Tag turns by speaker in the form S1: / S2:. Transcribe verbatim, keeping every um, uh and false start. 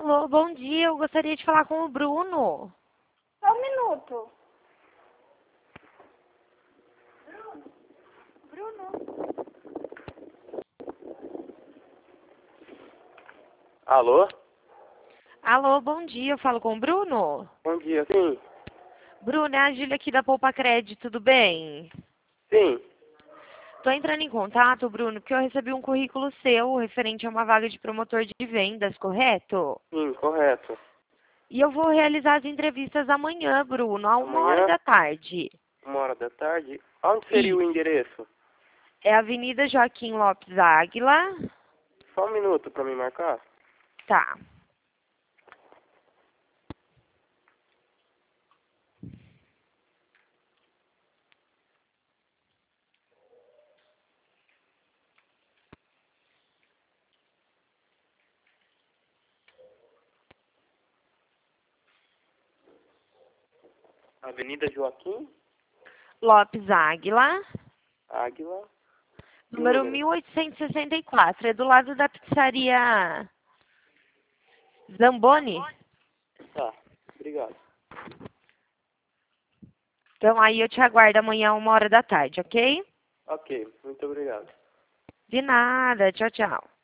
S1: Alô, bom dia. Eu gostaria de falar com o Bruno.
S2: Só um minuto. Bruno.
S3: Alô?
S1: Alô, bom dia. Eu falo com o Bruno.
S3: Bom dia, sim.
S1: Bruno, é a Júlia aqui da Poupa Crédito, tudo bem?
S3: Sim.
S1: Tô entrando em contato, Bruno, porque eu recebi um currículo seu referente a uma vaga de promotor de vendas, correto?
S3: Sim, correto.
S1: E eu vou realizar as entrevistas amanhã, Bruno, a uma hora
S3: Amanhã,
S1: da tarde.
S3: uma hora da tarde. Onde seria
S1: Isso.
S3: o endereço?
S1: É Avenida Joaquim Lopes Águila.
S3: Só um minuto pra me marcar.
S1: Tá.
S3: Avenida Joaquim
S1: Lopes Águila,
S3: Águila. E o
S1: número
S3: número?
S1: mil oitocentos e sessenta e quatro. É do lado da pizzaria Zamboni.
S3: Tá, obrigado.
S1: Então aí eu te aguardo amanhã, uma hora da tarde, ok?
S3: Ok, muito obrigado.
S1: De nada. Tchau, tchau.